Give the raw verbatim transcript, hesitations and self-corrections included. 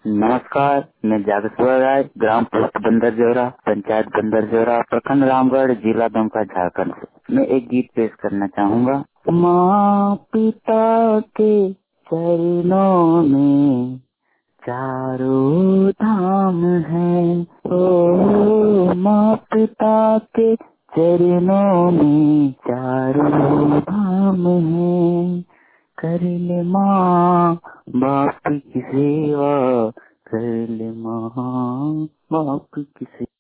नमस्कार, मैं जागेश्वर राय, ग्राम पोस्ट बंदरजोरा, पंचायत बंदरजोरा, प्रखंड रामगढ़, जिला दुमका, झारखंड से मैं एक गीत पेश करना चाहूँगा। माँ पिता के चरणों में चारों धाम है, ओ माँ पिता के चरणों में चारों धाम है। कर ले माँ बाप की सेवा, कर ले माँ बाप की सेवा।